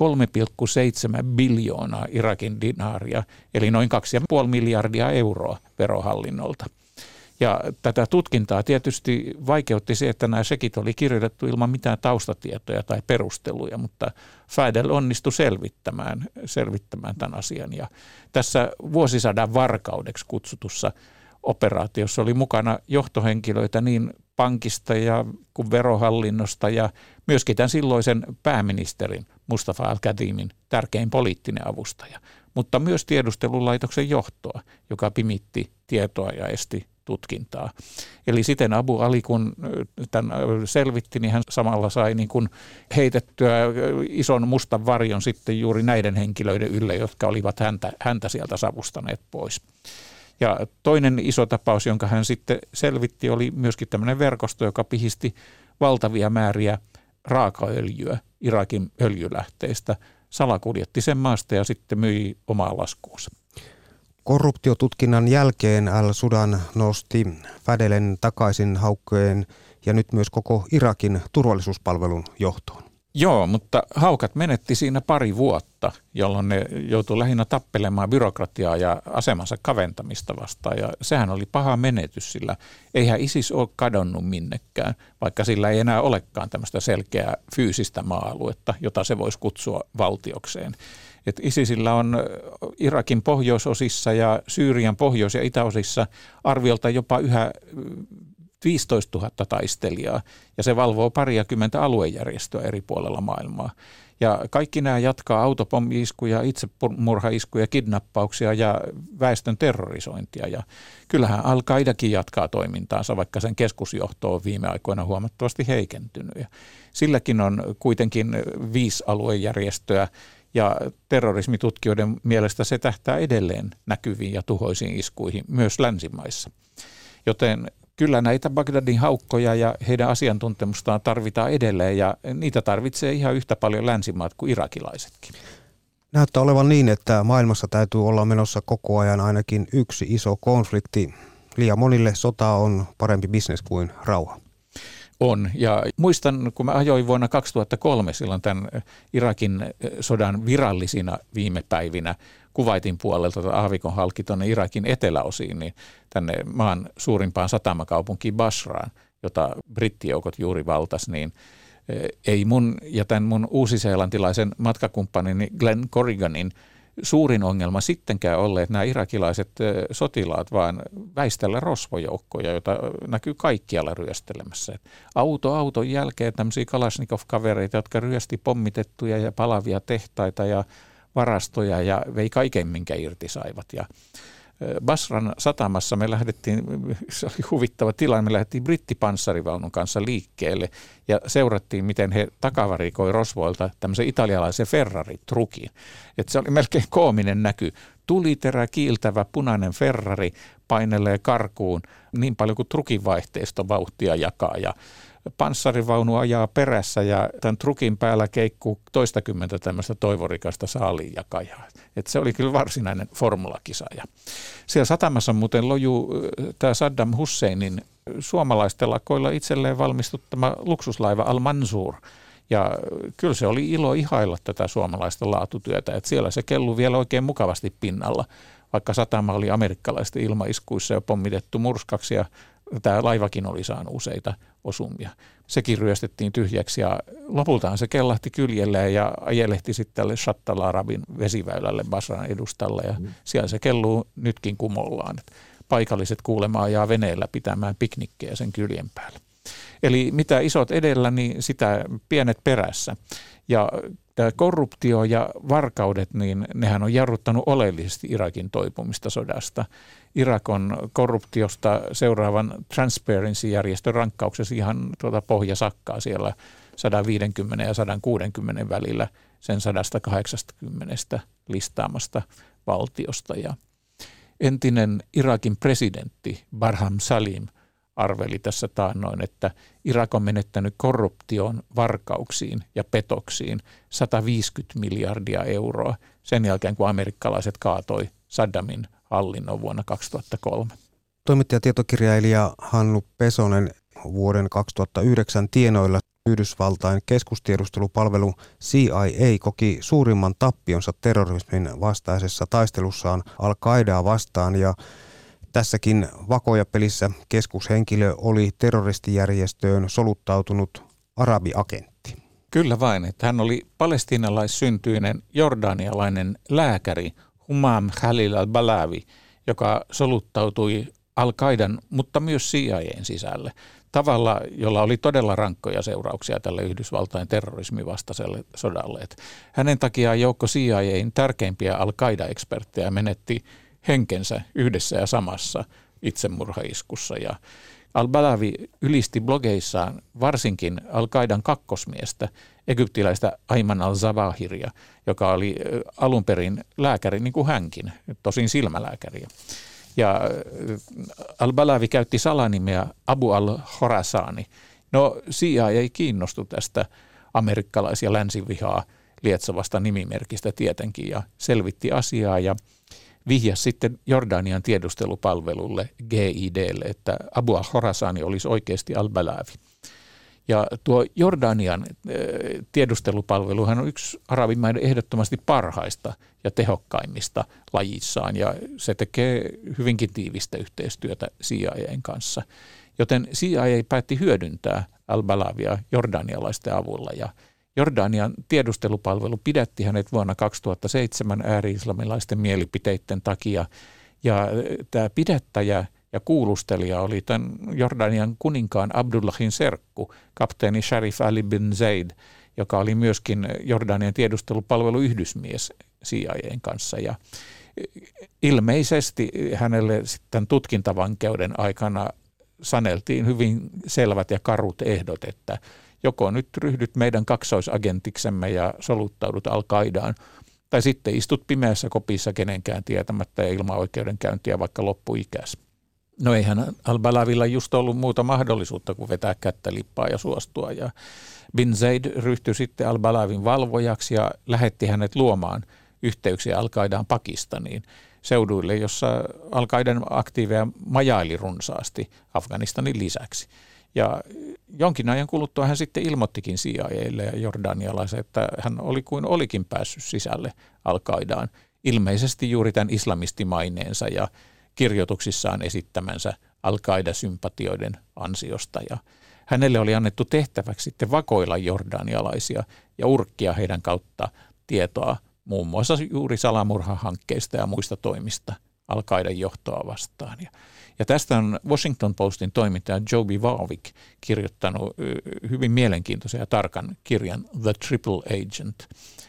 3,7 biljoonaa Irakin dinaaria, eli noin 2,5 miljardia euroa verohallinnolta. Ja tätä tutkintaa tietysti vaikeutti se, että nämä shekit oli kirjoitettu ilman mitään taustatietoja tai perusteluja, mutta Fadel onnistui selvittämään tämän asian. Ja tässä vuosisadan varkaudeksi kutsutussa operaatiossa oli mukana johtohenkilöitä niin pankista ja kuin verohallinnosta ja myöskin tämän silloisen pääministerin Mustafa al-Kadhimin tärkein poliittinen avustaja, mutta myös tiedustelulaitoksen johtoa, joka pimitti tietoa ja esti tutkintaa. Eli siten Abu Ali, kun tämän selvitti, niin hän samalla sai niin kuin heitettyä ison mustan varjon sitten juuri näiden henkilöiden ylle, jotka olivat häntä sieltä savustaneet pois. Ja toinen iso tapaus, jonka hän sitten selvitti, oli myöskin tämmöinen verkosto, joka pihisti valtavia määriä raakaöljyä Irakin öljylähteistä, salakuljetti sen maasta ja sitten myi omaa laskuunsa. Korruptiotutkinnan jälkeen al-Sudan nosti Fadelen takaisin haukkojen ja nyt myös koko Irakin turvallisuuspalvelun johtoon. Joo, mutta haukat menetti siinä pari vuotta, jolloin ne joutui lähinnä tappelemaan byrokratiaa ja asemansa kaventamista vastaan. Ja sehän oli paha menetys, sillä eihän ISIS ole kadonnut minnekään, vaikka sillä ei enää olekaan tämmöistä selkeää fyysistä maa-aluetta, jota se voisi kutsua valtiokseen. Et ISISillä on Irakin pohjoisosissa ja Syyrian pohjois- ja itäosissa arviolta jopa yhä 15 000 taistelijaa, ja se valvoo 20 aluejärjestöä eri puolella maailmaa. Ja kaikki nämä jatkaa autopommi-iskuja, itsemurhaiskuja, kidnappauksia ja väestön terrorisointia. Ja kyllähän Al-Qaidakin jatkaa toimintaansa, vaikka sen keskusjohto on viime aikoina huomattavasti heikentynyt. Ja silläkin on kuitenkin 5 aluejärjestöä, ja terrorismitutkijoiden mielestä se tähtää edelleen näkyviin ja tuhoisiin iskuihin myös länsimaissa. Joten kyllä näitä Bagdadin haukkoja ja heidän asiantuntemustaan tarvitaan edelleen ja niitä tarvitsee ihan yhtä paljon länsimaat kuin irakilaisetkin. Näyttää olevan niin, että maailmassa täytyy olla menossa koko ajan ainakin yksi iso konflikti. Liian monille sota on parempi bisnes kuin rauha. On, ja muistan, kun mä ajoin vuonna 2003 silloin tämän Irakin sodan virallisina viime päivinä Kuwaitin puolelta aavikon halki tuonne Irakin eteläosiin, niin tänne maan suurimpaan satamakaupunkiin Basraan, jota brittijoukot juuri valtasi, niin ei mun ja tämän mun uusiseelantilaisen matkakumppanini Glenn Corriganin suurin ongelma sittenkään olleet nämä irakilaiset sotilaat, vaan väistellä rosvojoukkoja, joita näkyy kaikkialla ryöstelemässä. Auton jälkeen tämmöisiä Kalashnikov-kavereita, jotka ryösti pommitettuja ja palavia tehtaita ja varastoja ja vei kaiken, minkä irti saivat. Ja Basran satamassa me lähdettiin, se oli huvittava tilanne, me lähdettiin brittipanssarivaunun kanssa liikkeelle ja seurattiin, miten he takavarikoi rosvoilta tämmöisen italialaisen Ferrari-trukin. Että se oli melkein koominen näky. Tuliterä kiiltävä punainen Ferrari painelee karkuun niin paljon kuin trukin vaihteisto vauhtia jakaa ja panssarivaunu ajaa perässä ja tämän trukin päällä keikkuu toistakymmentä tämmöistä toivorikasta saaliinjakajaa. Että se oli kyllä varsinainen formulakisa. Ja siellä satamassa muuten lojuu tämä Saddam Husseinin suomalaisten lakoilla itselleen valmistuttama luksuslaiva Al-Mansur. Ja kyllä se oli ilo ihailla tätä suomalaista laatutyötä, että siellä se kellui vielä oikein mukavasti pinnalla, vaikka satama oli amerikkalaisten ilmaiskuissa jo pommitettu murskaksi ja tämä laivakin oli saanut useita osumia. Sekin ryöstettiin tyhjäksi ja lopultaan se kellahti kyljelleen ja ajelehti sitten tälle Shatt al-Arabin vesiväylälle Basran edustalle ja siellä se kelluu nytkin kumollaan. Paikalliset kuulemma ajaa veneellä pitämään piknikkejä sen kyljen päällä. Eli mitä isot edellä, niin sitä pienet perässä. Ja tämä korruptio ja varkaudet, niin nehän on jarruttanut oleellisesti Irakin toipumista sodasta. Irak on korruptiosta seuraavan Transparency-järjestön rankkauksessa ihan pohjasakkaa siellä 150 ja 160 välillä sen 180 listaamasta valtiosta. Ja entinen Irakin presidentti Barham Salim arveli tässä taannoin, että Irak on menettänyt korruptioon, varkauksiin ja petoksiin 150 miljardia euroa sen jälkeen, kun amerikkalaiset kaatoi Saddamin hallinnon vuonna 2003. Toimittaja tietokirjailija Hannu Pesonen vuoden 2009 tienoilla Yhdysvaltain keskustiedustelupalvelu CIA koki suurimman tappionsa terrorismin vastaisessa taistelussaan Al-Qaidaa vastaan ja tässäkin vakojapelissä keskushenkilö oli terroristijärjestöön soluttautunut arabiagentti. Kyllä vain, että hän oli palestiinalaissyntyinen jordanialainen lääkäri Humam Khalil al-Balawi, joka soluttautui Al-Qaidan, mutta myös CIA:n sisälle tavalla, jolla oli todella rankkoja seurauksia tälle Yhdysvaltain terrorismin vastaiselle sodalle. Että hänen takiaan joukko CIA:n tärkeimpiä Al-Qaida-eksperttejä menetti henkensä yhdessä ja samassa itsemurhaiskussa. Ja al-Balawi ylisti blogeissaan varsinkin Al-Qaidan kakkosmiestä, egyptiläistä Ayman al-Zawahiria, joka oli alun perin lääkäri niin kuin hänkin, tosin silmälääkäri. Ja al-Balawi käytti salanimeä Abu al-Khorasani. No CIA ei kiinnostu tästä amerikkalais- ja länsivihaa lietsovasta nimimerkistä tietenkin ja selvitti asiaa ja vihjasi sitten Jordanian tiedustelupalvelulle GIDlle, että Abu al-Khorasani olisi oikeasti al-Balawi. Ja tuo Jordanian tiedustelupalveluhan on yksi arabimaiden ehdottomasti parhaista ja tehokkaimmista lajissaan ja se tekee hyvinkin tiivistä yhteistyötä CIA:n kanssa. Joten CIA päätti hyödyntää al-Balawia jordanialaisten avulla ja Jordanian tiedustelupalvelu pidätti hänet vuonna 2007 ääri-islamilaisten mielipiteiden takia ja tämä pidättäjä ja kuulustelija oli tämän Jordanian kuninkaan Abdullahin serkku, kapteeni Sharif Ali bin Zaid, joka oli myöskin Jordanian tiedustelupalveluyhdysmies CIA:n kanssa. Ja ilmeisesti hänelle sitten tutkintavankeuden aikana saneltiin hyvin selvät ja karut ehdot, että joko nyt ryhdyt meidän kaksoisagentiksemme ja soluttaudut Al-Qaidaan, tai sitten istut pimeässä kopissa kenenkään tietämättä ja ilman oikeudenkäyntiä vaikka loppuikäs. No eihän al-Balawilla just ollut muuta mahdollisuutta kuin vetää kättä lippaa ja suostua. Ja bin Zaid ryhtyi sitten al-Balawin valvojaksi ja lähetti hänet luomaan yhteyksiä Al-Qaidaan Pakistaniin seuduille, jossa Al-Qaidan aktiiveja majaili runsaasti Afganistanin lisäksi. Ja jonkin ajan kuluttua hän sitten ilmoittikin CIA:lle ja jordanialaiselle, että hän oli kuin olikin päässyt sisälle Al-Qaidaan, ilmeisesti juuri tämän islamistimaineensa ja kirjoituksissaan esittämänsä Al-Qaida-sympatioiden ansiosta. Ja hänelle oli annettu tehtäväksi sitten vakoilla jordanialaisia ja urkkia heidän kautta tietoa muun muassa juuri salamurhahankkeista ja muista toimista Al-Qaidan johtoa vastaan. Ja tästä on Washington Postin toimittaja Joby Warwick kirjoittanut hyvin mielenkiintoisen ja tarkan kirjan The Triple Agent.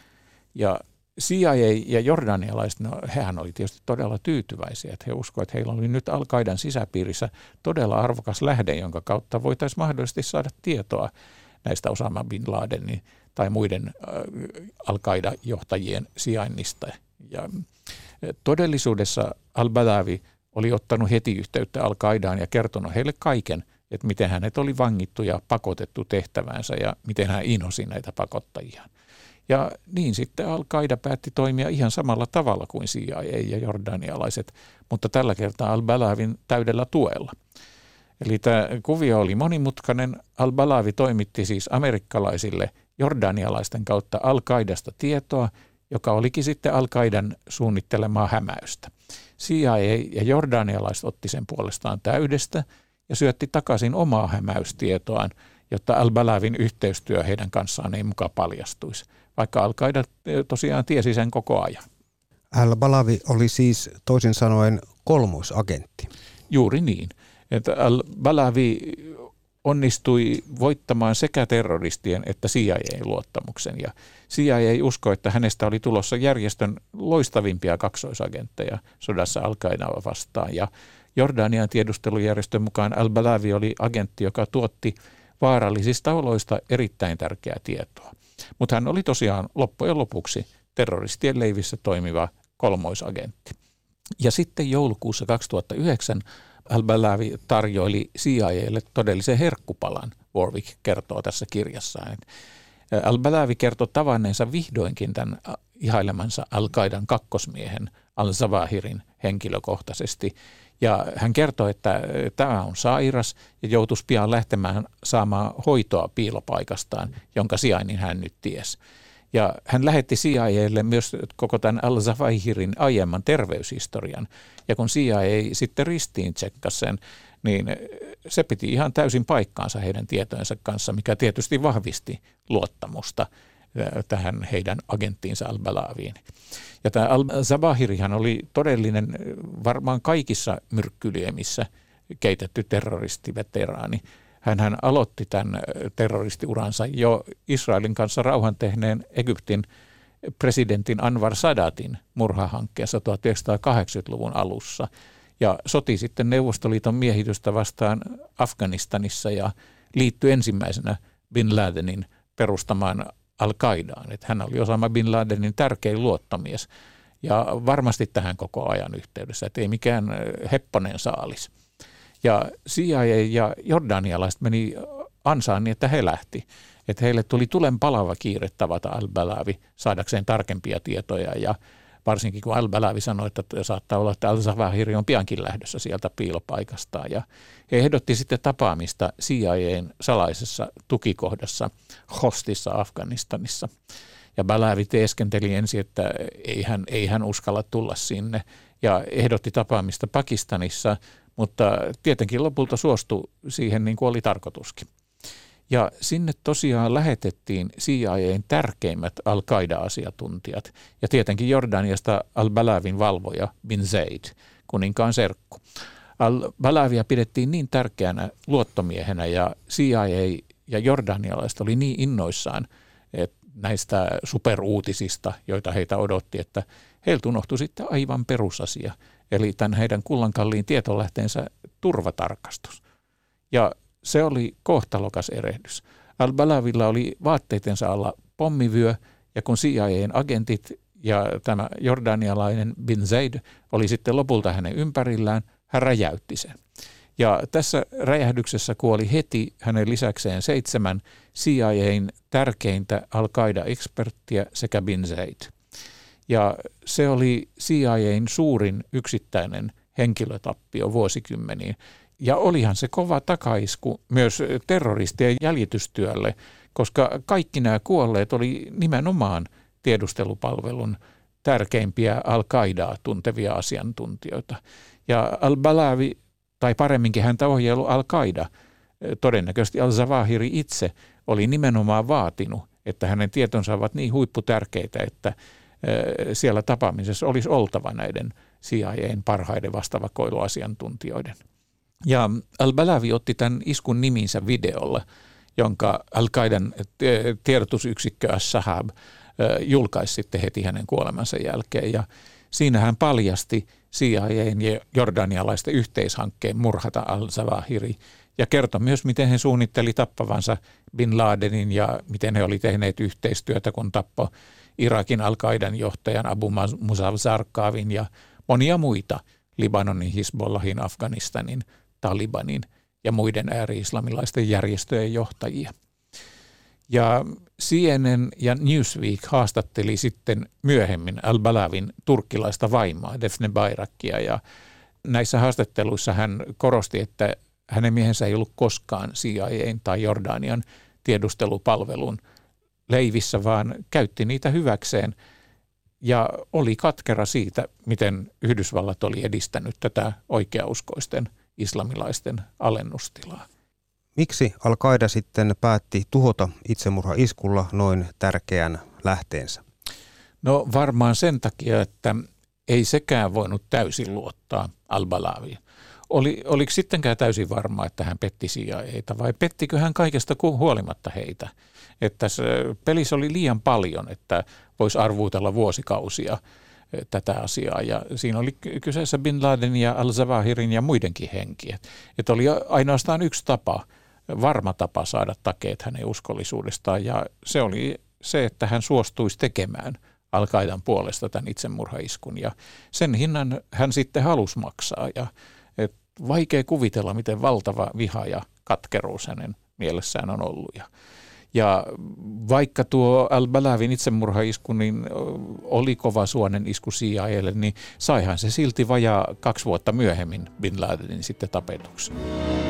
Ja CIA ja jordanialaiset, no hehän oli tietysti todella tyytyväisiä, että he uskoivat, että heillä oli nyt Al-Qaidan sisäpiirissä todella arvokas lähde, jonka kautta voitaisiin mahdollisesti saada tietoa näistä Osama bin Ladenin tai muiden Al-Qaida-johtajien sijainnista. Ja todellisuudessa al-Balawi oli ottanut heti yhteyttä Al-Qaidaan ja kertonut heille kaiken, että miten hänet oli vangittu ja pakotettu tehtäväänsä ja miten hän inhosi näitä pakottajia. Ja niin sitten Al-Qaida päätti toimia ihan samalla tavalla kuin CIA ja jordanialaiset, mutta tällä kertaa al-Balawin täydellä tuella. Eli tämä kuvio oli monimutkainen. Al-Balawi toimitti siis amerikkalaisille jordanialaisten kautta Al-Qaidasta tietoa, joka olikin sitten Al-Qaidan suunnittelemaa hämäystä. CIA ja jordanialaiset otti sen puolestaan täydestä ja syötti takaisin omaa hämäystietoaan, jotta al-Balawin yhteistyö heidän kanssaan ei muka paljastuisi, vaikka Al-Qaida tosiaan tiesi sen koko ajan. Al-Balawi oli siis toisin sanoen kolmoisagentti. Juuri niin, että al-Balawi onnistui voittamaan sekä terroristien että CIA-luottamuksen. Ja CIA uskoi, että hänestä oli tulossa järjestön loistavimpia kaksoisagentteja sodassa Al-Qaidaa vastaan. Ja Jordanian tiedustelujärjestön mukaan al-Balawi oli agentti, joka tuotti vaarallisista oloista erittäin tärkeää tietoa. Mutta hän oli tosiaan loppujen lopuksi terroristien leivissä toimiva kolmoisagentti. Ja sitten joulukuussa 2009 al-Balawi tarjoili CIAlle todellisen herkkupalan, Warwick kertoo tässä kirjassaan. Al-Balawi kertoi tavanneensa vihdoinkin tämän ihailemansa Al-Qaidan kakkosmiehen al-Zawahirin henkilökohtaisesti. Ja hän kertoi, että tämä on sairas ja joutuisi pian lähtemään saamaan hoitoa piilopaikastaan, jonka sijainnin hän nyt tiesi. Ja hän lähetti CIAlle myös koko tämän al-Zawahirin aiemman terveyshistorian. Ja kun CIA sitten ristiin tsekkasi sen, niin se piti ihan täysin paikkaansa heidän tietojensa kanssa, mikä tietysti vahvisti luottamusta tähän heidän agenttiinsa al-Balawiin. Ja tämä al-Zawahirihan oli todellinen, varmaan kaikissa myrkkyliemissä keitetty terroristiveteraani. Hänhän aloitti tämän terroristiuransa jo Israelin kanssa rauhan tehneen Egyptin presidentin Anwar Sadatin murhahankkeessa 1980-luvun alussa. Ja soti sitten Neuvostoliiton miehitystä vastaan Afganistanissa ja liittyi ensimmäisenä Bin Ladenin perustamaan Al-Qaidaan. Että hän oli Osama Bin Ladenin tärkein luottomies ja varmasti tähän koko ajan yhteydessä, että ei mikään hepponen saalis. Ja CIA ja jordanialaiset meni ansaan niin, että he lähti. Että heille tuli tulen palava kiire tavata al-Balawi saadakseen tarkempia tietoja. Ja varsinkin kun al-Balawi sanoi, että saattaa olla, että al-Zawahiri on piankin lähdössä sieltä piilopaikastaan. Ja he ehdotti sitten tapaamista CIA:n salaisessa tukikohdassa Hostissa Afganistanissa. Ja Balawi teeskenteli ensin, että ei hän uskalla tulla sinne ja ehdotti tapaamista Pakistanissa, mutta tietenkin lopulta suostui siihen niin kuin oli tarkoituskin. Ja sinne tosiaan lähetettiin CIA:n tärkeimmät al-Qaida-asiantuntijat ja tietenkin Jordaniasta al-Balawin valvoja Bin Zaid, kuninkaan serkku. Al-Balawia pidettiin niin tärkeänä luottomiehenä ja CIA ja jordanialaiset oli niin innoissaan näistä superuutisista, joita heitä odotti, että heiltä unohtui sitten aivan perusasia, eli tämän heidän kullankalliin tietolähteensä turvatarkastus. Ja se oli kohtalokas erehdys. Al-Balawilla oli vaatteitensa alla pommivyö, ja kun CIA:n agentit ja tämä jordanialainen Bin Zaid oli sitten lopulta hänen ympärillään, hän räjäytti sen. Ja tässä räjähdyksessä kuoli heti hänen lisäkseen 7 CIA:n tärkeintä al-Qaida-eksperttiä sekä Bin Zaid. Ja se oli CIA:n suurin yksittäinen henkilötappio vuosikymmeniin. Ja olihan se kova takaisku myös terroristien jäljitystyölle, koska kaikki nämä kuolleet oli nimenomaan tiedustelupalvelun tärkeimpiä al-Qaidaa tuntevia asiantuntijoita. Ja al-Balawi, tai paremminkin häntä ohjeilu al-Qaida, todennäköisesti al-Zawahiri itse oli nimenomaan vaatinut, että hänen tietonsa ovat niin huipputärkeitä, että siellä tapaamisessa olisi oltava näiden CIA:n parhaiden vastavakoiluasiantuntijoiden. Ja al-Balawi otti tämän iskun niminsä videolla, jonka al-Qaidan tiedotusyksikkö As-Sahab julkaisi sitten heti hänen kuolemansa jälkeen. Ja siinä hän paljasti CIA:n ja jordanialaisten yhteishankkeen murhata al-Zawahiri ja kertoi myös, miten he suunnitteli tappavansa Bin Ladenin ja miten he oli tehneet yhteistyötä, kun tappoi Irakin al-Qaidan johtajan Abu Musab Zarqawin ja monia muita Libanonin, Hizbollahin, Afganistanin, Talibanin ja muiden ääri-islamilaisten järjestöjen johtajia. Ja CNN ja Newsweek haastatteli sitten myöhemmin al-Balawin turkkilaista vaimoa Defne Bayrakia ja näissä haastatteluissa hän korosti, että hänen miehensä ei ollut koskaan CIA:n tai Jordanian tiedustelupalvelun leivissä, vaan käytti niitä hyväkseen ja oli katkera siitä, miten Yhdysvallat oli edistänyt tätä oikeauskoisten islamilaisten alennustilaa. Miksi Al-Qaida sitten päätti tuhota itsemurhaiskulla noin tärkeän lähteensä? No varmaan sen takia, että ei sekään voinut täysin luottaa al-Balawiin. Oliko sittenkään täysin varma, että hän petti CIA:ta vai pettikö hän kaikesta huolimatta heitä? Että pelissä oli liian paljon, että voisi arvuutella vuosikausia tätä asiaa. Ja siinä oli kyseessä Bin Laden ja al-Zawahirin ja muidenkin henkiä. Että oli ainoastaan yksi tapa, varma tapa saada takeet hänen uskollisuudestaan. Ja se oli se, että hän suostuisi tekemään Al-Qaidan puolesta tämän itsemurhaiskun. Ja sen hinnan hän sitten halusi maksaa. Ja vaikea kuvitella, miten valtava viha ja katkeruus hänen mielessään on ollut. Ja vaikka tuo al-Balawin itsemurhaisku niin oli kova suonen isku CIA:lle, niin saihan se silti vajaa 2 vuotta myöhemmin Bin Ladenin sitten tapetuksi.